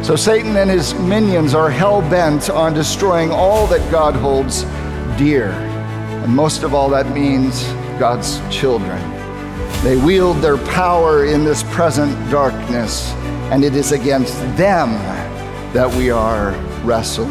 So Satan and his minions are hell-bent on destroying all that God holds dear. And most of all, that means God's children. They wield their power in this present darkness, and it is against them that we are wrestling.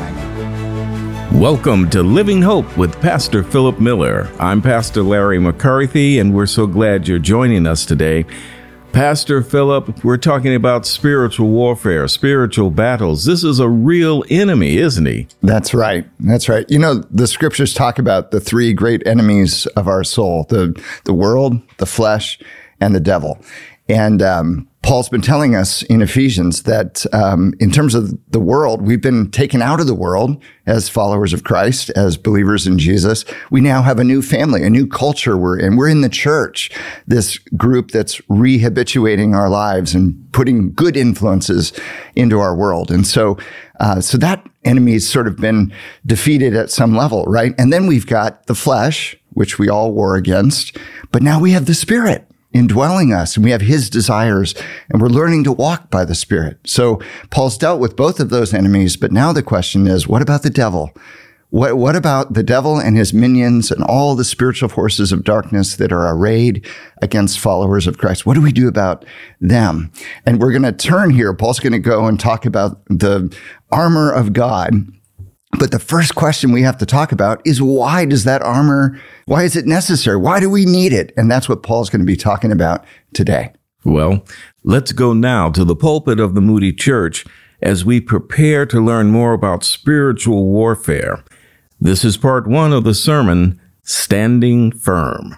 Welcome to Living Hope with Pastor Philip Miller. I'm Pastor Larry McCarthy, and we're so glad you're joining us today. Pastor Philip, we're talking about spiritual warfare, spiritual battles. This is a real enemy, isn't he? That's right. That's right. You know, the scriptures talk about the three great enemies of our soul, the world, the flesh, and the devil. And Paul's been telling us in Ephesians that in terms of the world, we've been taken out of the world as followers of Christ, as believers in Jesus. We now have a new family, a new culture we're in. We're in the church, this group that's rehabituating our lives and putting good influences into our world. And so that enemy's sort of been defeated at some level, right? And then we've got the flesh, which we all war against, but now we have the Spirit indwelling us, and we have his desires, and we're learning to walk by the Spirit. So Paul's dealt with both of those enemies, but now the question is, what about the devil? What about the devil and his minions and all the spiritual forces of darkness that are arrayed against followers of Christ? What do we do about them? And we're going to turn here. Paul's going to go and talk about the armor of God. But the first question we have to talk about is, why is it necessary? Why do we need it? And that's what Paul's going to be talking about today. Well, let's go now to the pulpit of the Moody Church as we prepare to learn more about spiritual warfare. This is part one of the sermon, Standing Firm.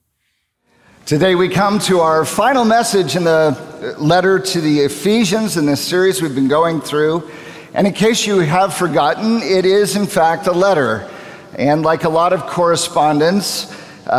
Today we come to our final message in the letter to the Ephesians in this series we've been going through. And in case you have forgotten, it is in fact a letter. And like a lot of correspondence,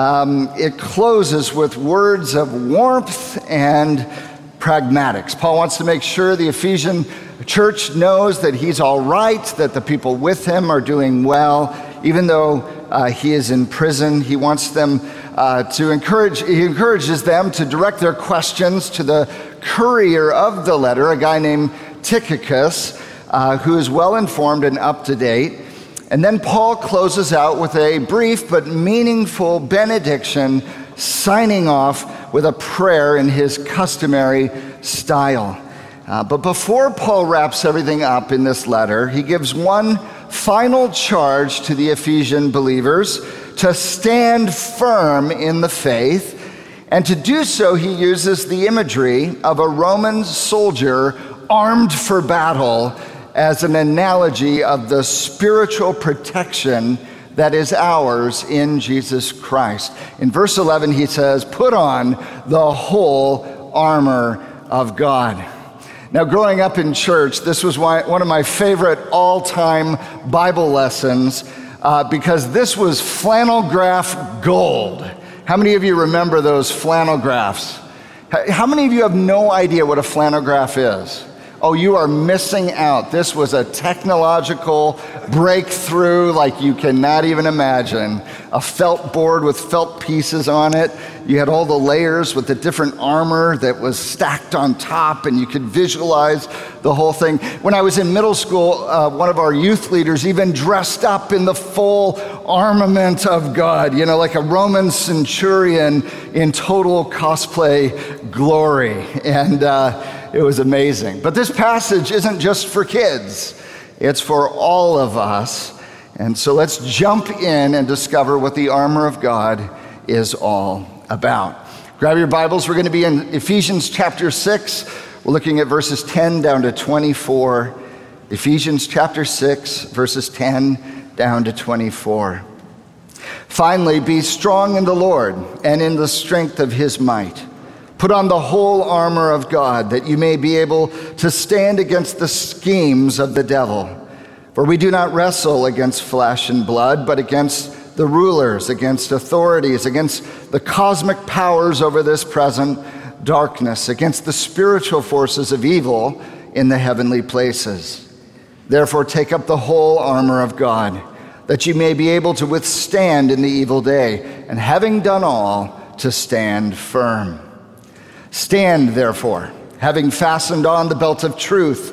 it closes with words of warmth and pragmatics. Paul wants to make sure the Ephesian church knows that he's all right, that the people with him are doing well, even though he is in prison. He wants them he encourages them to direct their questions to the courier of the letter, a guy named Tychicus, who is well-informed and up-to-date. And then Paul closes out with a brief but meaningful benediction, signing off with a prayer in his customary style. But before Paul wraps everything up in this letter, he gives one final charge to the Ephesian believers to stand firm in the faith. And to do so, he uses the imagery of a Roman soldier armed for battle as an analogy of the spiritual protection that is ours in Jesus Christ. In verse 11, he says, "Put on the whole armor of God." Now, growing up in church, this was one of my favorite all-time Bible lessons because this was flannel graph gold. How many of you remember those flannel graphs? How many of you have no idea what a flannel graph is? Oh, you are missing out. This was a technological breakthrough like you cannot even imagine. A felt board with felt pieces on it. You had all the layers with the different armor that was stacked on top, and you could visualize the whole thing. When I was in middle school, one of our youth leaders even dressed up in the full armament of God, like a Roman centurion in total cosplay glory. And it was amazing. But this passage isn't just for kids. It's for all of us. And so let's jump in and discover what the armor of God is all about. Grab your Bibles. We're going to be in Ephesians chapter 6. We're looking at verses 10 down to 24. Ephesians chapter 6, verses 10 down to 24. "Finally, be strong in the Lord and in the strength of his might. Put on the whole armor of God, that you may be able to stand against the schemes of the devil. For we do not wrestle against flesh and blood, but against the rulers, against authorities, against the cosmic powers over this present darkness, against the spiritual forces of evil in the heavenly places. Therefore, take up the whole armor of God, that you may be able to withstand in the evil day, and having done all, to stand firm. Stand, therefore, having fastened on the belt of truth,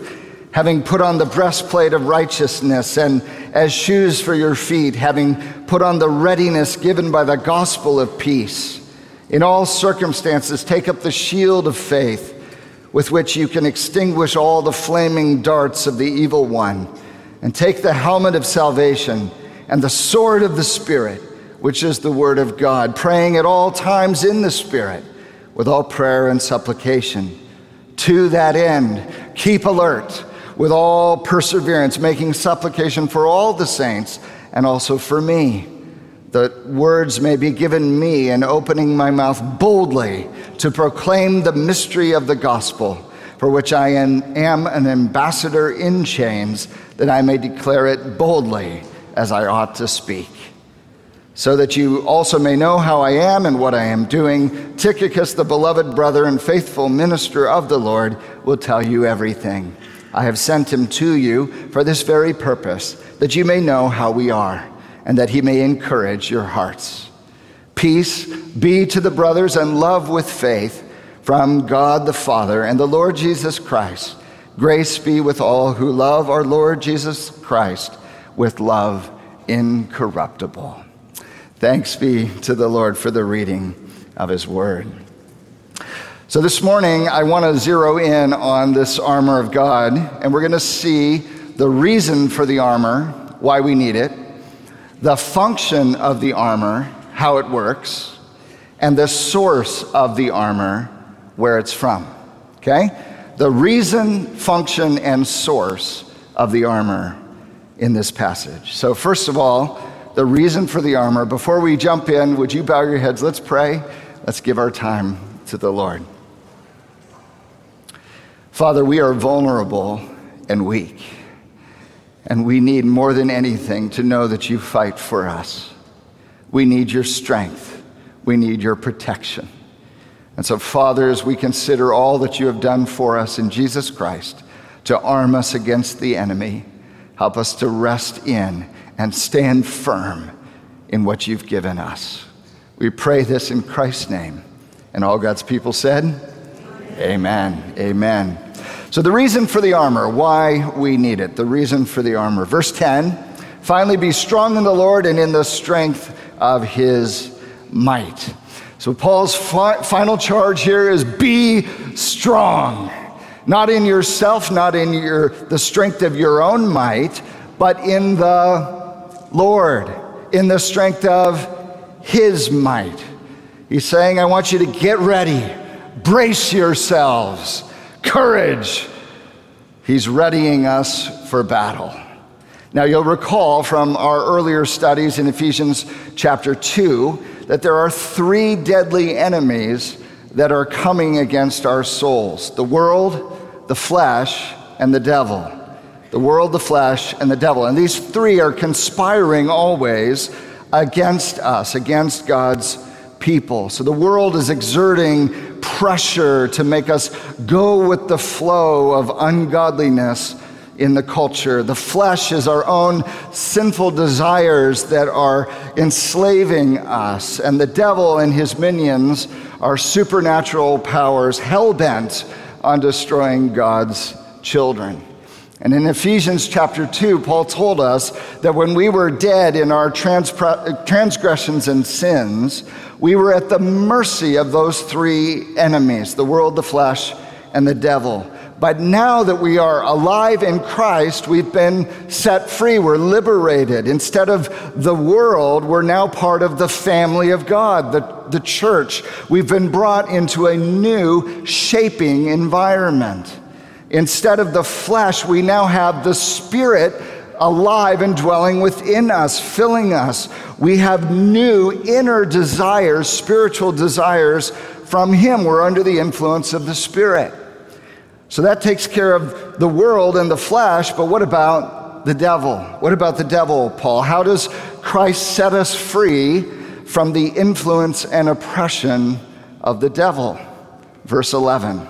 having put on the breastplate of righteousness, and as shoes for your feet, having put on the readiness given by the gospel of peace. In all circumstances, take up the shield of faith, with which you can extinguish all the flaming darts of the evil one, and take the helmet of salvation and the sword of the Spirit, which is the word of God, praying at all times in the Spirit, with all prayer and supplication. To that end, keep alert with all perseverance, making supplication for all the saints and also for me, that words may be given me in opening my mouth boldly to proclaim the mystery of the gospel, for which I am an ambassador in chains, that I may declare it boldly as I ought to speak. So that you also may know how I am and what I am doing, Tychicus, the beloved brother and faithful minister of the Lord, will tell you everything. I have sent him to you for this very purpose, that you may know how we are, and that he may encourage your hearts. Peace be to the brothers and love with faith from God the Father and the Lord Jesus Christ. Grace be with all who love our Lord Jesus Christ with love incorruptible. Thanks be to the Lord for the reading of his word. So this morning, I want to zero in on this armor of God, and we're going to see the reason for the armor, why we need it, the function of the armor, how it works, and the source of the armor, where it's from. Okay? The reason, function, and source of the armor in this passage. So first of all, the reason for the armor. Before we jump in, would you bow your heads? Let's pray. Let's give our time to the Lord. Father, we are vulnerable and weak, and we need more than anything to know that you fight for us. We need your strength. We need your protection. And so, Father, as we consider all that you have done for us in Jesus Christ to arm us against the enemy, help us to rest in and stand firm in what you've given us. We pray this in Christ's name. And all God's people said, amen. Amen. So the reason for the armor, why we need it, the reason for the armor. Verse 10, finally be strong in the Lord and in the strength of his might. So Paul's final charge here is be strong. Not in yourself, not in the strength of your own might, but in the Lord, in the strength of his might. He's saying, I want you to get ready, brace yourselves, courage. He's readying us for battle. Now you'll recall from our earlier studies in Ephesians chapter 2 that there are 3 deadly enemies that are coming against our souls: the world, the flesh, and the devil. The world, the flesh, and the devil. And these 3 are conspiring always against us, against God's people. So the world is exerting pressure to make us go with the flow of ungodliness in the culture. The flesh is our own sinful desires that are enslaving us. And the devil and his minions are supernatural powers hell-bent on destroying God's children. And in Ephesians chapter 2, Paul told us that when we were dead in our transgressions and sins, we were at the mercy of those 3 enemies, the world, the flesh, and the devil. But now that we are alive in Christ, we've been set free, we're liberated. Instead of the world, we're now part of the family of God, the church. We've been brought into a new shaping environment. Instead of the flesh, we now have the Spirit alive and dwelling within us, filling us. We have new inner desires, spiritual desires from him. We're under the influence of the Spirit. So that takes care of the world and the flesh, but what about the devil? What about the devil, Paul? How does Christ set us free from the influence and oppression of the devil? Verse 11.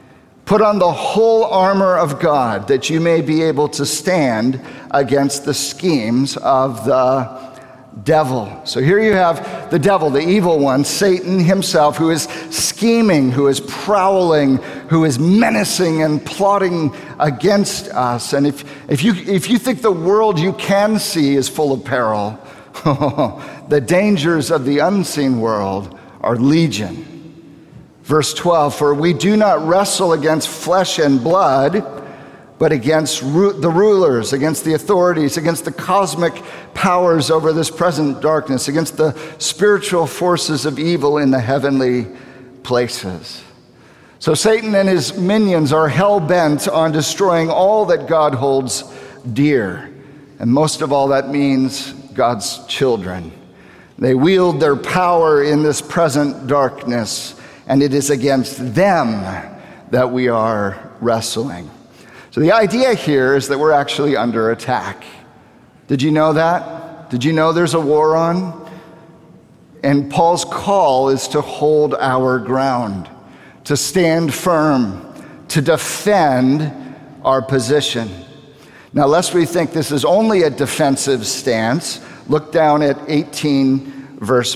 Put on the whole armor of God, that you may be able to stand against the schemes of the devil. So here you have the devil, the evil one, Satan himself, who is scheming, who is prowling, who is menacing and plotting against us. And if you think the world you can see is full of peril, the dangers of the unseen world are legion. Verse 12, for we do not wrestle against flesh and blood, but against the rulers, against the authorities, against the cosmic powers over this present darkness, against the spiritual forces of evil in the heavenly places. So Satan and his minions are hell-bent on destroying all that God holds dear. And most of all, that means God's children. They wield their power in this present darkness, and it is against them that we are wrestling. So the idea here is that we're actually under attack. Did you know that? Did you know there's a war on? And Paul's call is to hold our ground, to stand firm, to defend our position. Now, lest we think this is only a defensive stance, look down at 18 verse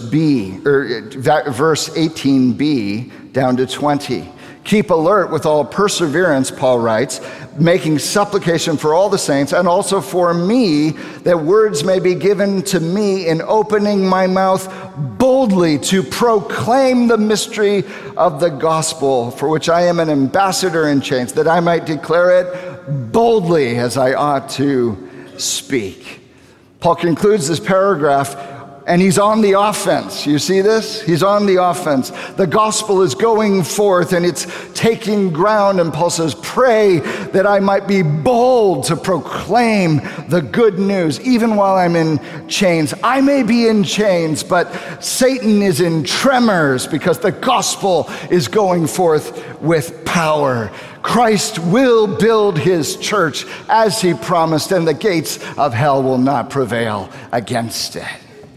18b down to 20. Keep alert with all perseverance, Paul writes, making supplication for all the saints and also for me, that words may be given to me in opening my mouth boldly to proclaim the mystery of the gospel, for which I am an ambassador in chains, that I might declare it boldly as I ought to speak. Paul concludes this paragraph, and he's on the offense. You see this? He's on the offense. The gospel is going forth and it's taking ground. And Paul says, pray that I might be bold to proclaim the good news, even while I'm in chains. I may be in chains, but Satan is in tremors because the gospel is going forth with power. Christ will build his church as he promised, and the gates of hell will not prevail against it.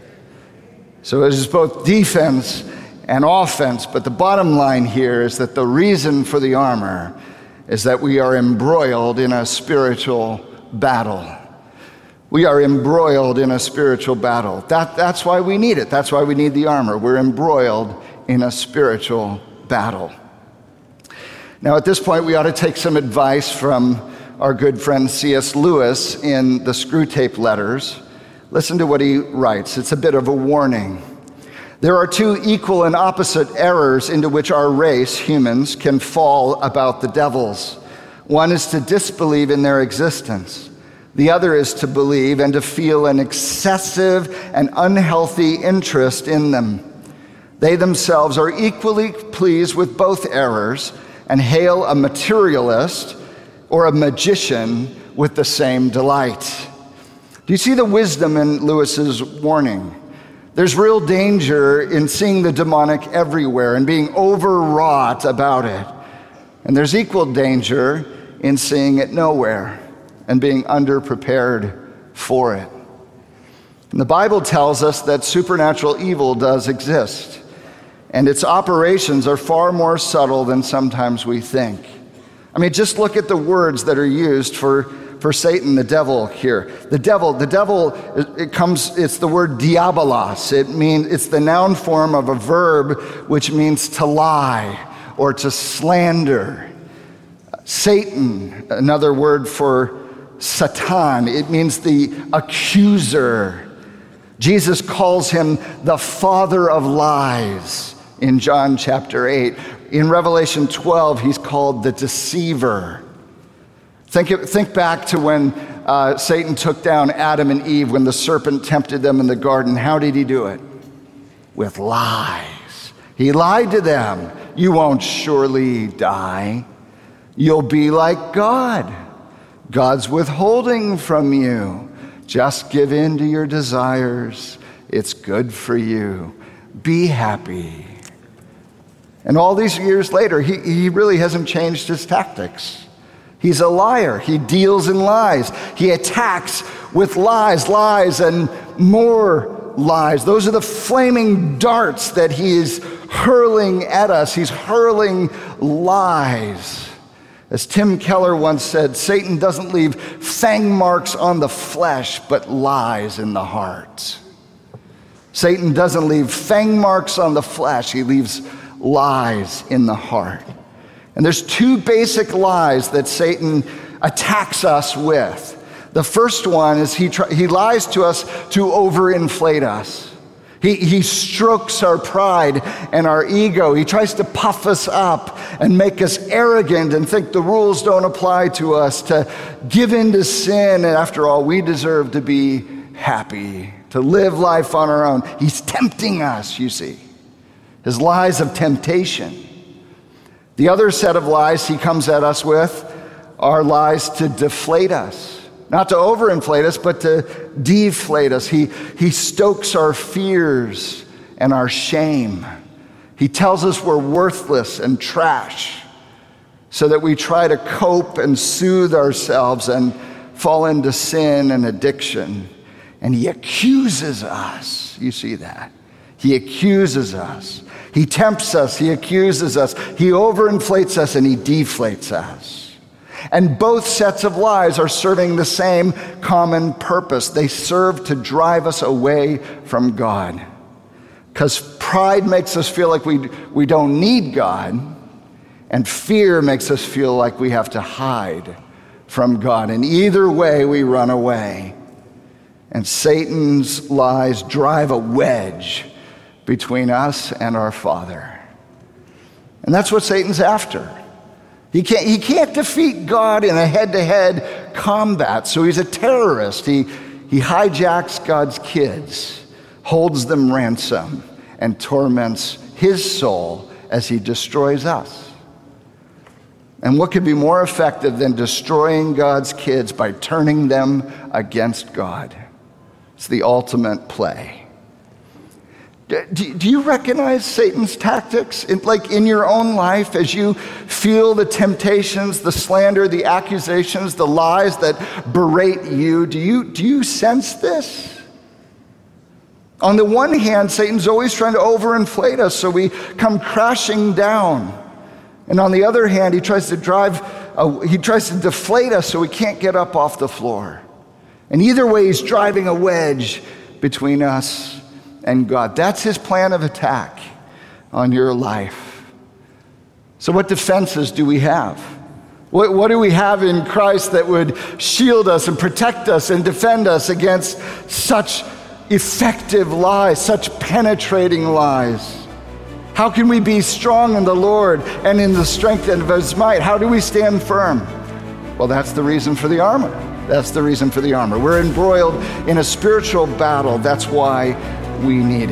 So it is both defense and offense, but the bottom line here is that the reason for the armor is that we are embroiled in a spiritual battle. We are embroiled in a spiritual battle. That's why we need it. That's why we need the armor. We're embroiled in a spiritual battle. Now, at this point, we ought to take some advice from our good friend C.S. Lewis in the Screwtape Letters. Listen to what he writes. It's a bit of a warning. There are two equal and opposite errors into which our race, humans, can fall about the devils. One is to disbelieve in their existence. The other is to believe and to feel an excessive and unhealthy interest in them. They themselves are equally pleased with both errors and hail a materialist or a magician with the same delight. Do you see the wisdom in Lewis's warning? There's real danger in seeing the demonic everywhere and being overwrought about it. And there's equal danger in seeing it nowhere and being underprepared for it. And the Bible tells us that supernatural evil does exist, and its operations are far more subtle than sometimes we think. I mean, just look at the words that are used for Satan, the devil here. The devil, it's the word diabolos. It's the noun form of a verb which means to lie or to slander. Satan, another word for Satan, it means the accuser. Jesus calls him the father of lies in John chapter 8. In Revelation 12, he's called the deceiver. Think back to when Satan took down Adam and Eve, when the serpent tempted them in the garden. How did he do it? With lies. He lied to them. You won't surely die. You'll be like God. God's withholding from you. Just give in to your desires. It's good for you. Be happy. And all these years later, he really hasn't changed his tactics. He's a liar. He deals in lies. He attacks with lies, and more lies. Those are the flaming darts that he is hurling at us. He's hurling lies. As Tim Keller once said, Satan doesn't leave fang marks on the flesh, but lies in the heart. Satan doesn't leave fang marks on the flesh. He leaves lies in the heart. And there's two basic lies that Satan attacks us with. The first one is he lies to us to overinflate us. He strokes our pride and our ego. He tries to puff us up and make us arrogant and think the rules don't apply to us, to give in to sin, and after all, we deserve to be happy, to live life on our own. He's tempting us, you see. His lies of temptation. The other set of lies he comes at us with are lies to deflate us. Not to overinflate us, but to deflate us. He stokes our fears and our shame. He tells us we're worthless and trash so that we try to cope and soothe ourselves and fall into sin and addiction. And he accuses us. You see that? He accuses us. He tempts us. He accuses us. He overinflates us and he deflates us. And both sets of lies are serving the same common purpose. They serve to drive us away from God. Because pride makes us feel like we don't need God, and fear makes us feel like we have to hide from God. And either way, we run away. And Satan's lies drive a wedge between us and our Father. And that's what Satan's after. He can't defeat God in a head-to-head combat, so he's a terrorist. He hijacks God's kids, holds them ransom, and torments his soul as he destroys us. And what could be more effective than destroying God's kids by turning them against God? It's the ultimate play. Do you recognize Satan's tactics in your own life as you feel the temptations, the slander, the accusations, the lies that berate you? Do you sense this? On the one hand, Satan's always trying to overinflate us so we come crashing down. And on the other hand, he tries to deflate us so we can't get up off the floor. And either way, he's driving a wedge between us and God. That's his plan of attack on your life. So what defenses do we have? What do we have in Christ that would shield us and protect us and defend us against such effective lies, such penetrating lies? How can we be strong in the Lord and in the strength of his might? How do we stand firm? Well, that's the reason for the armor. That's the reason for the armor. We're embroiled in a spiritual battle. That's why we need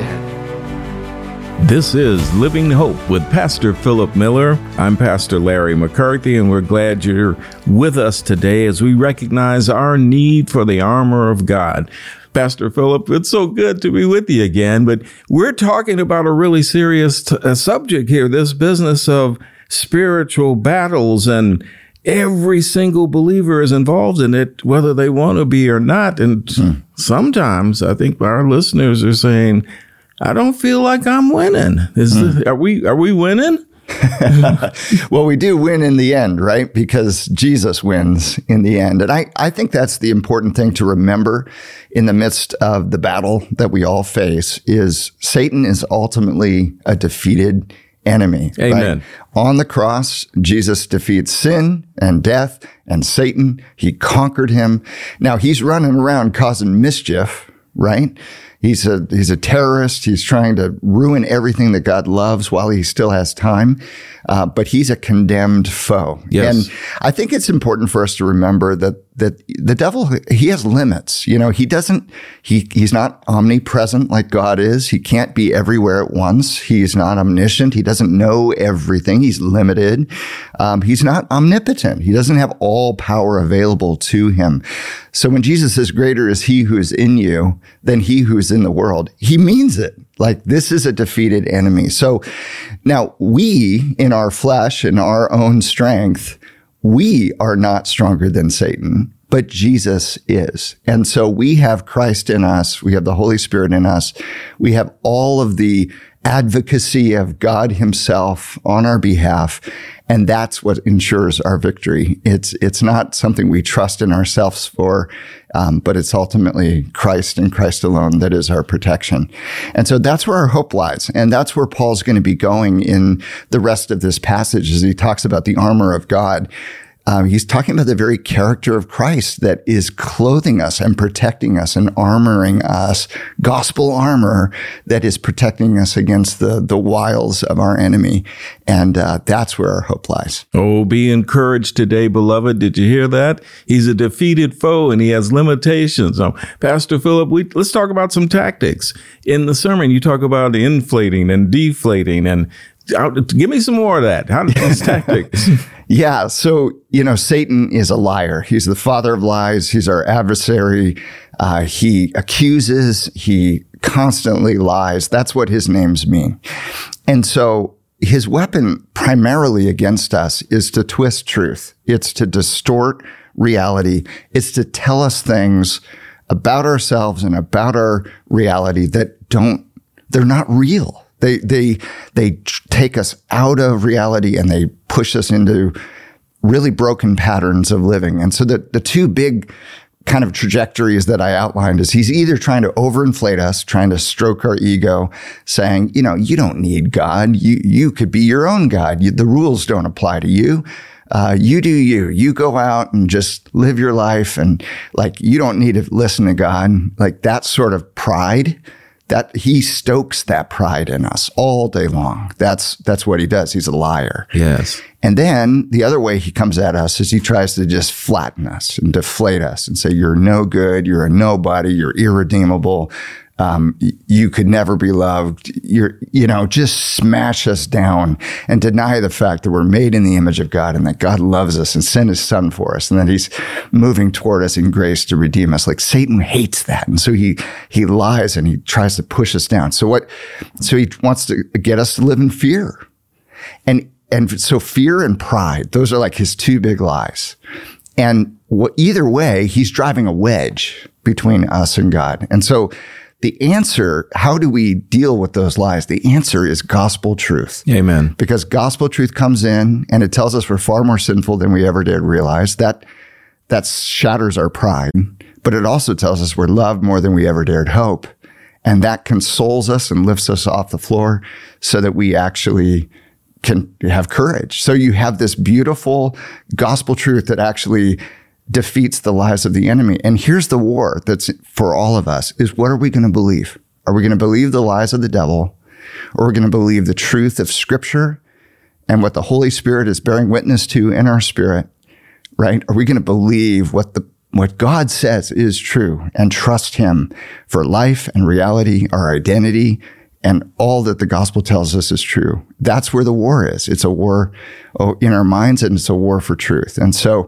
it. This is Living Hope with Pastor Philip Miller. I'm Pastor Larry McCarthy, and we're glad you're with us today as we recognize our need for the armor of God. Pastor Philip, it's so good to be with you again, but we're talking about a really serious subject here, this business of spiritual battles, and every single believer is involved in it, whether they want to be or not. And sometimes I think our listeners are saying, I don't feel like I'm winning. Are we winning? Well, we do win in the end, right? Because Jesus wins in the end. And I think that's the important thing to remember in the midst of the battle that we all face is Satan is ultimately a defeated enemy. Amen. Right? On the cross, Jesus defeats sin and death and Satan. He conquered him. Now he's running around causing mischief, right? He's a terrorist. He's trying to ruin everything that God loves while he still has time. But he's a condemned foe. Yes. And I think it's important for us to remember that the devil, he has limits. You know, he's not omnipresent like God is. He can't be everywhere at once. He's not omniscient. He doesn't know everything. He's limited. He's not omnipotent. He doesn't have all power available to him. So when Jesus says, greater is he who is in you than he who is in the world, he means it. Like, this is a defeated enemy. So now we, in our flesh, in our own strength, we are not stronger than Satan, but Jesus is. And so we have Christ in us. We have the Holy Spirit in us. We have all of the advocacy of God himself on our behalf. And that's what ensures our victory. It's not something we trust in ourselves for, but it's ultimately Christ and Christ alone that is our protection. And so that's where our hope lies. And that's where Paul's going to be going in the rest of this passage as he talks about the armor of God. He's talking about the very character of Christ that is clothing us and protecting us and armoring us, gospel armor that is protecting us against the wiles of our enemy. And that's where our hope lies. Oh, be encouraged today, beloved. Did you hear that? He's a defeated foe and he has limitations. Pastor Philip, let's talk about some tactics. In the sermon, you talk about inflating and deflating and give me some more of that. How do these tactics? Yeah. So, Satan is a liar. He's the father of lies. He's our adversary. He accuses. He constantly lies. That's what his names mean. And so his weapon primarily against us is to twist truth. It's to distort reality. It's to tell us things about ourselves and about our reality that they're not real. They take us out of reality and they push us into really broken patterns of living. And so the two big kind of trajectories that I outlined is he's either trying to overinflate us, trying to stroke our ego, saying, you don't need God. You could be your own God. The rules don't apply to you. You do you. You go out and just live your life and you don't need to listen to God. That sort of pride. That he stokes that pride in us all day long. That's what he does. He's a liar. Yes. And then the other way he comes at us is he tries to just flatten us and deflate us and say, you're no good. You're a nobody. You're irredeemable. You could never be loved. Just smash us down and deny the fact that we're made in the image of God and that God loves us and sent his son for us and that he's moving toward us in grace to redeem us. Satan hates that. And so he lies and he tries to push us down. So he wants to get us to live in fear. And so fear and pride, those are his two big lies. And either way, he's driving a wedge between us and God. And so the answer, how do we deal with those lies? The answer is gospel truth. Amen. Because gospel truth comes in and it tells us we're far more sinful than we ever did realize. That shatters our pride, but it also tells us we're loved more than we ever dared hope. And that consoles us and lifts us off the floor so that we actually can have courage. So you have this beautiful gospel truth that actually defeats the lies of the enemy. And here's the war that's for all of us is what are we going to believe? Are we going to believe the lies of the devil, or are we going to believe the truth of Scripture and what the Holy Spirit is bearing witness to in our spirit, right? Are we going to believe what God says is true and trust him for life and reality, our identity, and all that the gospel tells us is true? That's where the war is. It's a war in our minds, and it's a war for truth. And so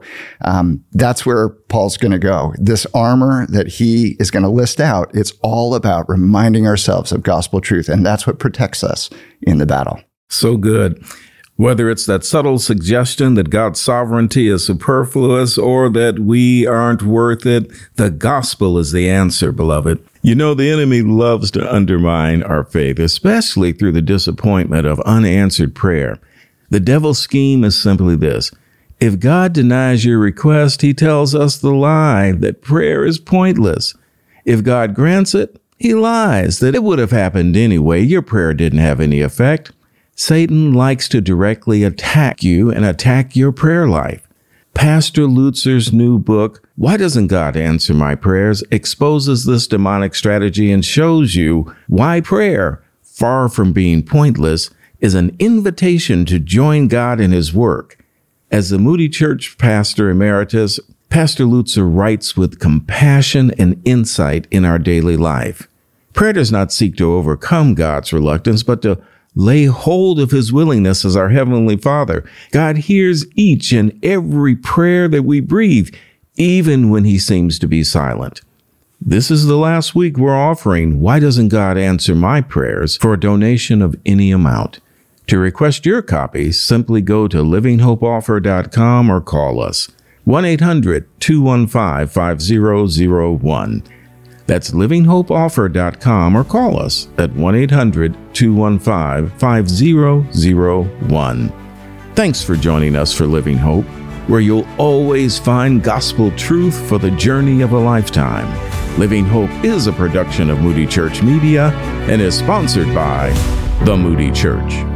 that's where Paul's going to go. This armor that he is going to list out, it's all about reminding ourselves of gospel truth, and that's what protects us in the battle. So good. Whether it's that subtle suggestion that God's sovereignty is superfluous or that we aren't worth it, the gospel is the answer, beloved. The enemy loves to undermine our faith, especially through the disappointment of unanswered prayer. The devil's scheme is simply this. If God denies your request, he tells us the lie that prayer is pointless. If God grants it, he lies that it would have happened anyway. Your prayer didn't have any effect. Satan likes to directly attack you and attack your prayer life. Pastor Lutzer's new book, Why Doesn't God Answer My Prayers?, exposes this demonic strategy and shows you why prayer, far from being pointless, is an invitation to join God in his work. As the Moody Church pastor emeritus, Pastor Lutzer writes with compassion and insight in our daily life. Prayer does not seek to overcome God's reluctance, but to lay hold of his willingness as our Heavenly Father. God hears each and every prayer that we breathe, even when he seems to be silent. This is the last week we're offering Why Doesn't God Answer My Prayers for a donation of any amount. To request your copy, simply go to livinghopeoffer.com or call us 1-800-215-5001. That's livinghopeoffer.com, or call us at 1-800-215-5001. Thanks for joining us for Living Hope, where you'll always find gospel truth for the journey of a lifetime. Living Hope is a production of Moody Church Media and is sponsored by The Moody Church.